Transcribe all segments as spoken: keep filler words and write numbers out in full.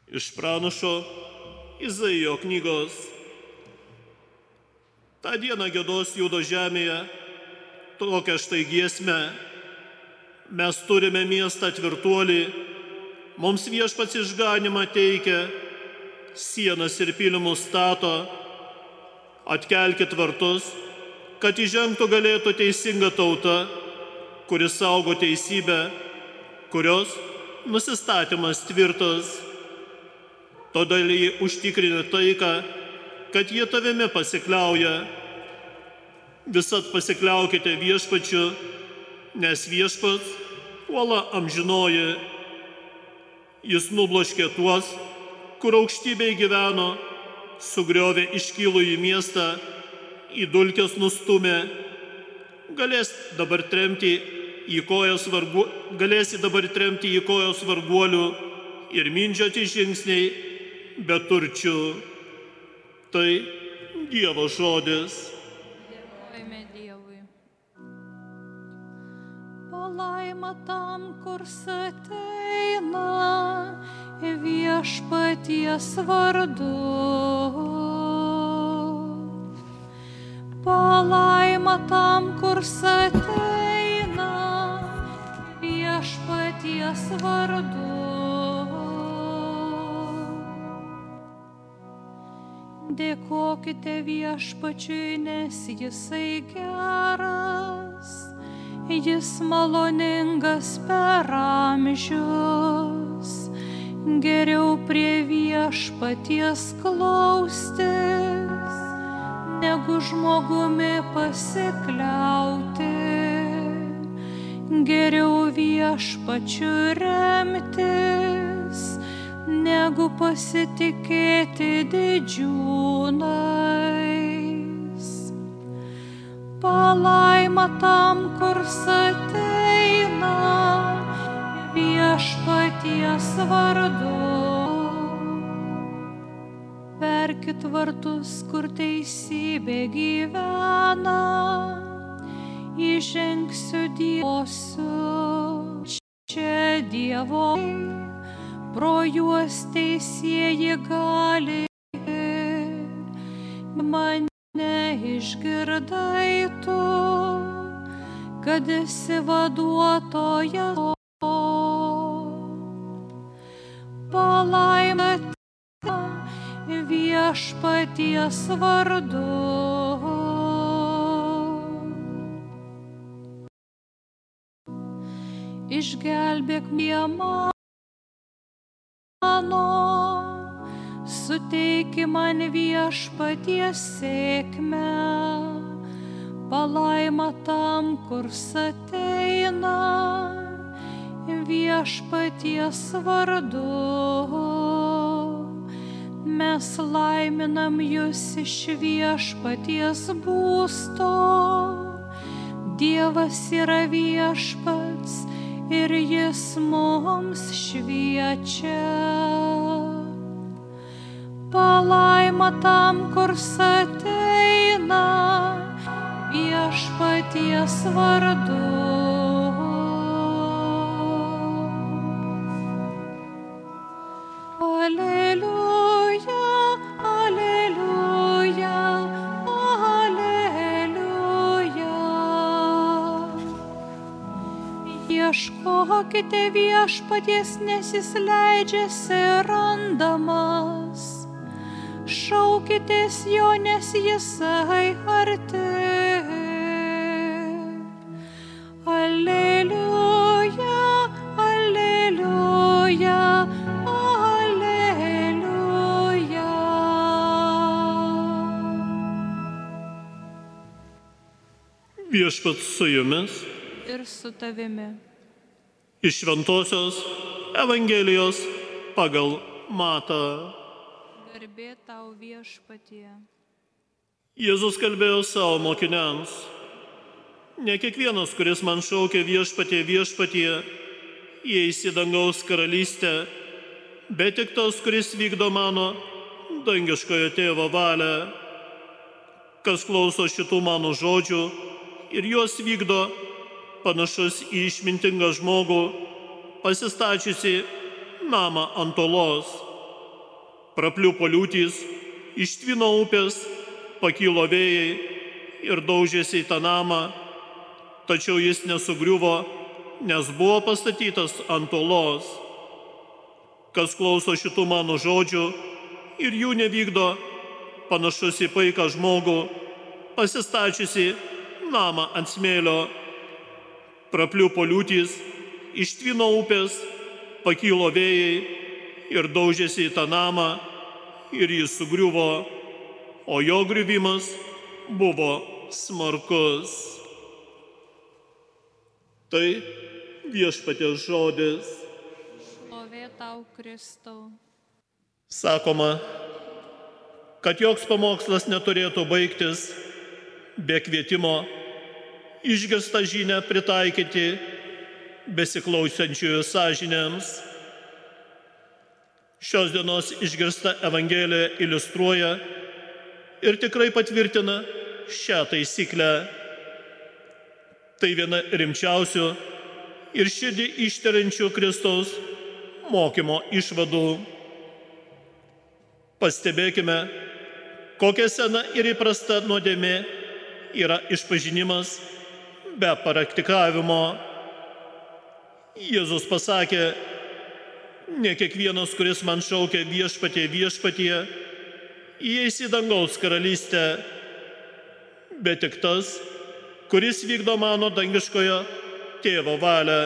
Iš pranašo Izaijo knygos. Ta diena giedos Judo žemėje tokią štai giesmę. Mes turime miestą tvirtuolį, mums viešpats išganimą teikia, sienas ir pylimus stato, atkelkit vartus, kad įžengtų galėtų teisinga tauta, kuris saugo teisybę, kurios nusistatymas tvirtas. Todėl jį užtikrinė taiką, kad jie tavimi pasikliauja. Visat pasikliaukite viešpačiu, nes viešpats uola amžinoji. Jis nubloškė tuos, kur aukštybėj gyveno, sugriovė iškilų į miestą, į dulkes nustumė. Galės dabar tremti į kojas vargu, galėsi dabar tremti į kojos varguolių ir mindžioti žingsniai be turčių. Tai Dievo žodis. Dėkojame Dievui. Palaima tam, kurs ateina viešpaties vardu. Palaima tam, kurs ateina viešpaties vardu. Dėkokite viešpačiui, nes jisai geras, jis maloningas per amžius. Geriau prie viešpaties glaustis, negu žmogumi pasikliauti. Geriau viešpačiu remtis, negu pasitikėti didžiūnais. Palaima tam, kurs ateina viešpaties vardu. Verkit vartus, kur teisybė gyvena, įžengsiu dievosiu čia Dievo. Pro juos teisieji gali, mane išgirdai tu, kad esi vaduotojas. Palaima viešpaties vardu. Išgelbėk mane, suteiki man viešpaties sėkmę. Palaima tam, kurs ateina viešpaties vardu. Mes laiminam jūs iš viešpaties būsto. Dievas yra viešpats ir jis mums šviečia. Palaima tam, kurs ateina viešpaties vardu. Aleliuja, aleliuja, aleliuja. Ieškokite viešpaties, nes jis leidžiasi randamas. Šaukitės jo, nes jisai arti. Aleliuja, aleliuja, aleliuja. Viešpats su jumis Ir su tavimi. iš Šventosios Evangelijos pagal Matą. Garbė tau viešpatie. Jėzus kalbėjo savo mokiniams: ne kiekvienas, kuris man šaukia viešpatie, viešpatie, įeis į dangaus karalystę, bet tik tas, kuris vykdo mano dangiškojo tėvo valią. Kas klauso šitų mano žodžių ir juos vykdo, panašus į išmintingą žmogų, pasistačiusi namą ant uolos. prapliupo liūtys, ištvino upės, pakilo vėjai ir daužėsi į tą namą, tačiau jis nesugriuvo, nes buvo pastatytas ant uolos. Kas klauso šitų mano žodžių ir jų nevykdo, panašus į paiką žmogų, pasistačiusi namą ant smėlio. Prapliupo liūtys, ištvino upės, pakilo vėjai ir daužėsi į tą namą ir jis sugriuvo, o jo griuvimas buvo smarkus. Tai viešpaties žodis. Šlovė tau, Kristau. Sakoma, kad joks pamokslas neturėtų baigtis be kvietimo išgirstą žinią pritaikyti besiklausančiųjų sąžinėms. Šios dienos išgirsta Evangelija iliustruoja ir tikrai patvirtina šią taisyklę. Tai viena rimčiausių ir širdį ištiriančių Kristaus mokymo išvadų. Pastebėkime, kokia sena ir įprasta nuodėmė yra išpažinimas be praktikavimo. Jėzus pasakė, ne kiekvienas, kuris man šaukia viešpatie, viešpatie, įeis į dangaus karalystę, bet tik tas, kuris vykdo mano dangiškojo tėvo valią.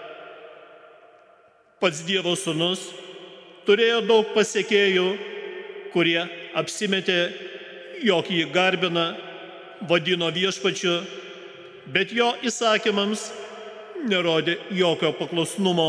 Pats Dievo sūnus turėjo daug pasekėjų, kurie apsimetė, jog jį garbina, vadino viešpačiu, bet jo įsakymams nerodė jokio paklusnumo.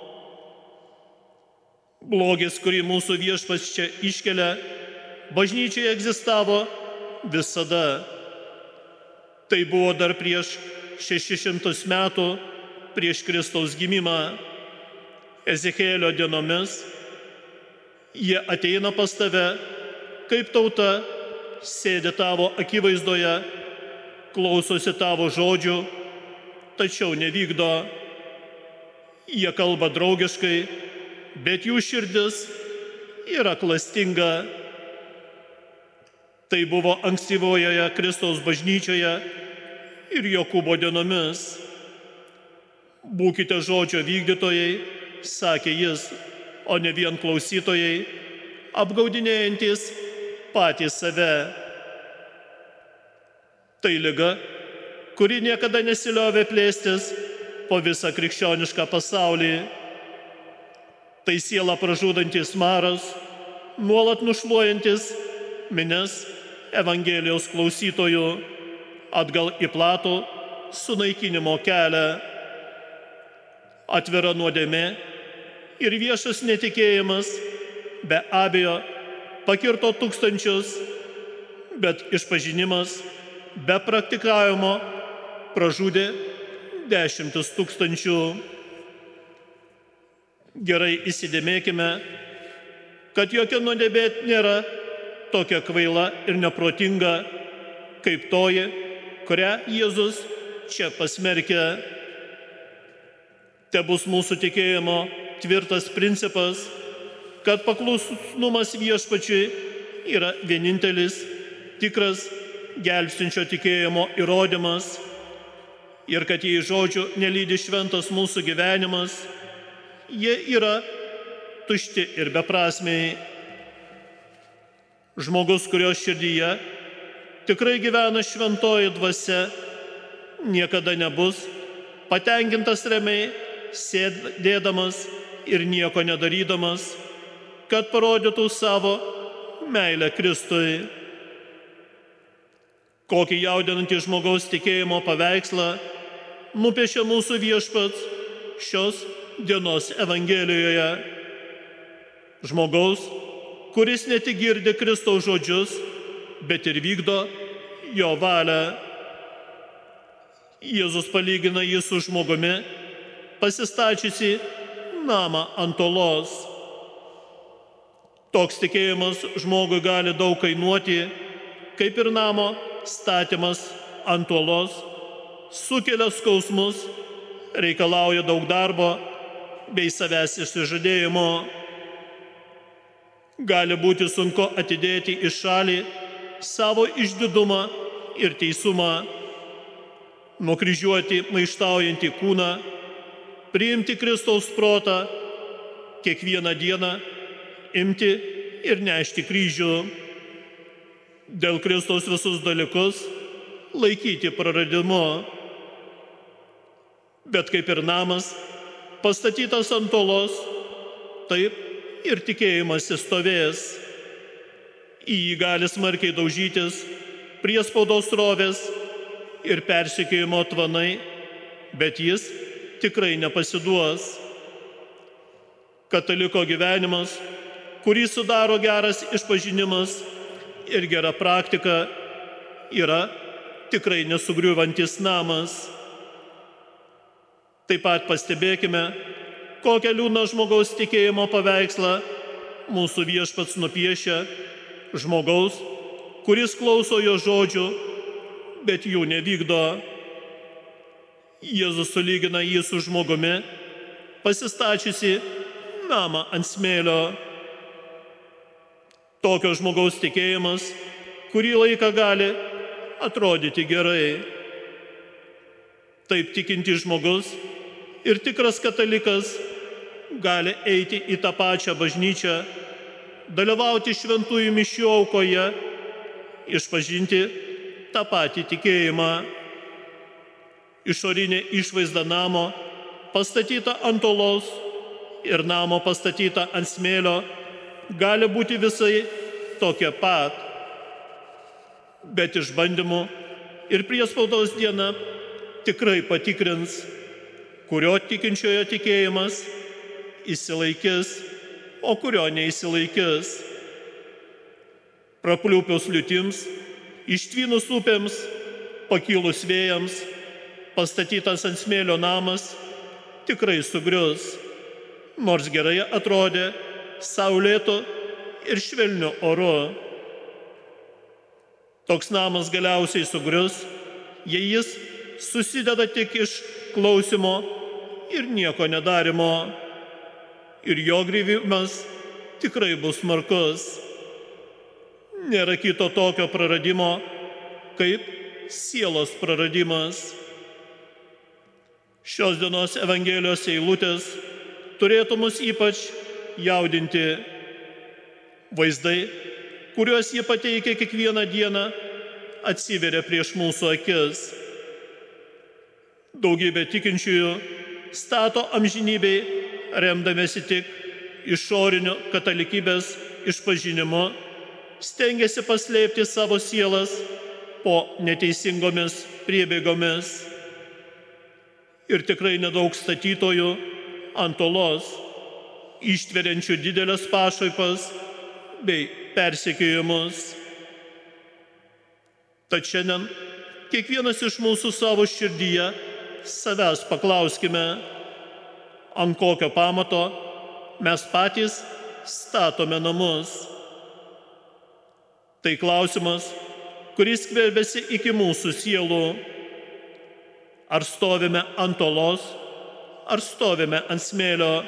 Blogis, kurį mūsų viešpats čia iškelia, bažnyčiai egzistavo visada. Tai buvo dar prieš šešis šimtus metų, prieš Kristaus gimimą. Ezechielio dienomis jie ateina pas tave, kaip tauta, sėdi tavo akivaizdoje, klausosi tavo žodžių, tačiau nevykdo. Jie kalba draugiškai, bet jų širdis yra klastinga. Tai buvo ankstyvojoje Kristaus bažnyčioje ir Jokūbo dienomis. Būkite žodžio vykdytojai, sakė jis, o ne vien klausytojai, apgaudinėjantis patys save. Tai liga, kuri niekada nesiliovė plėstis po visą krikščionišką pasaulį. Tai sielą pražudantis maras, nuolat nušluojantis minias Evangelijos klausytojų atgal į platų sunaikinimo kelią. Atvira nuodėmė ir viešas netikėjimas be abejo pakirto tūkstančius, bet išpažinimas be praktikavimo pražudė dešimtis tūkstančių. Gerai įsidėmėkime, kad jokia nuodėmė nėra tokia kvaila ir neprotinga, kaip toji, kurią Jėzus čia pasmerkė. Te bus mūsų tikėjimo tvirtas principas, kad paklusnumas viešpačiui yra vienintelis tikras gelbstinčio tikėjimo įrodymas ir kad jei žodžių nelydi šventas mūsų gyvenimas, jie yra tušti ir beprasmiai. Žmogus, kurio širdyje tikrai gyvena šventoji dvasia, niekada nebus patenkintas ramiai sėdėdamas ir nieko nedarydamas, kad parodytų savo meilę Kristui. Kokį jaudinantį žmogaus tikėjimo paveikslą nupiešė mūsų viešpats šios dienos Evangelijoje. Žmogaus, kuris ne tik girdi Kristaus žodžius, bet ir vykdo jo valią. Jėzus palygina jį su žmogumi, pasistačiusi namą ant uolos. Toks tikėjimas žmogui gali daug kainuoti, kaip ir namo statymas ant uolos, sukelia skausmus, reikalauja daug darbo bei savęs išsižadėjimo. gali būti sunku atidėti į šalį savo išdidumą ir teisumą, nukryžiuoti maištaujantį kūną, priimti Kristaus protą, kiekvieną dieną imti ir nešti kryžių. Dėl Kristaus visus dalykus laikyti praradimu. Bet kaip ir namas, pastatytas ant uolos, taip ir tikėjimas stovės. Į jį gali smarkiai daužytis priespaudos srovės ir persekiojimo tvanai, bet jis tikrai nepasiduos. Kataliko gyvenimas, kurį sudaro geras išpažinimas ir gera praktika, yra tikrai nesugriuvantis namas. Taip pat pastebėkime, kokią liūdną žmogaus tikėjimo paveikslą mūsų Viešpats nupiešia žmogaus, kuris klauso jo žodžių, bet jų nevykdo. Jėzus sulygina jį su žmogumi, pasistačiusi namą ant smėlio. Tokio žmogaus tikėjimas kurį laiką gali atrodyti gerai. Taip tikintis žmogus ir tikras katalikas gali eiti į tą pačią bažnyčią, dalyvauti šventųjų mišių aukoje, išpažinti tą patį tikėjimą. Išorinė išvaizda namo, pastatyta ant uolos, ir namo pastatyta ant smėlio, gali būti visai tokia pat. Bet išbandymų ir priespaudos diena tikrai patikrins, kurio tikinčiojo tikėjimas išsilaikys, o kurio neįsilaikys. Prapliupius liūtims, ištvynus upėms, pakilus vėjams, pastatytas ant smėlio namas tikrai sugrius, nors gerai atrodė saulėtu ir švelniu oru. Toks namas galiausiai sugrius, jei jis susideda tik iš klausimo ir nieko nedarimo, ir jo griuvimas tikrai bus smarkus. Nėra kito tokio praradimo, kaip sielos praradimas. Šios dienos Evangelijos eilutės turėtų mus ypač jaudinti. Vaizdai, kuriuos jie pateikia kiekvieną dieną, atsiveria prieš mūsų akis. Daugybė tikinčiųjų stato amžinybei, remdamėsi tik išoriniu katalikybės išpažinimu, stengiasi paslėpti savo sielas po neteisingomis priebėgomis. Ir tikrai nedaug statytojų ant uolos, ištveriančių didelės pašaipas bei persekiojimus. Tad šiandien kiekvienas iš mūsų savo širdyje savęs paklauskime, ant kokio pamato mes patys statome namus. Tai klausimas, kuris skverbiasi iki mūsų sielų. Ar stovime ant uolos, ar stovime ant smėlio.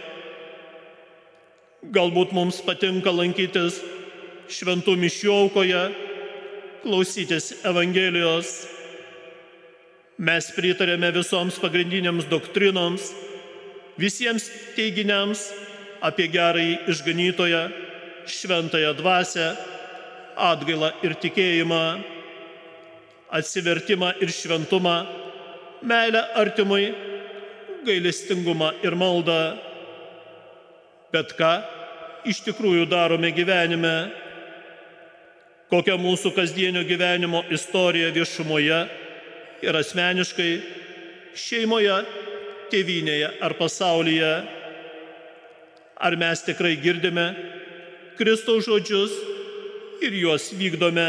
Galbūt mums patinka lankytis šventų mišių aukoje, klausytis Evangelijos. Mes pritarėme visoms pagrindinėms doktrinoms, visiems teiginiams apie gerąjį išganytoją, šventąją dvasią, atgailą ir tikėjimą, atsivertimą ir šventumą, meilę artimui, gailestingumą ir maldą. Bet ką iš tikrųjų darome gyvenime? Kokia mūsų kasdienio gyvenimo istorija viešumoje ir asmeniškai, šeimoje, tėvynėje ar pasaulyje? Ar mes tikrai girdime Kristaus žodžius ir juos vykdome?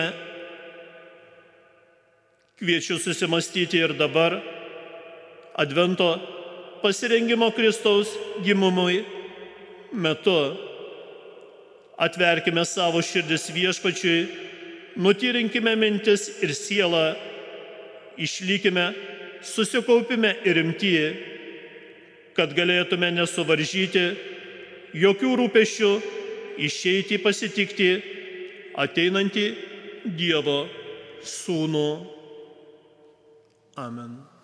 Kviečiu susimastyti ir dabar, Advento pasirengimo Kristaus gimimui metu. Atverkime savo širdis Viešpačiui, nutyrinkime mintis ir sielą, išlikime, susikaupime ir rimty, kad galėtume nesuvaržyti jokių rūpesčių išeiti pasitikti ateinantį Dievo Sūnų. Amen.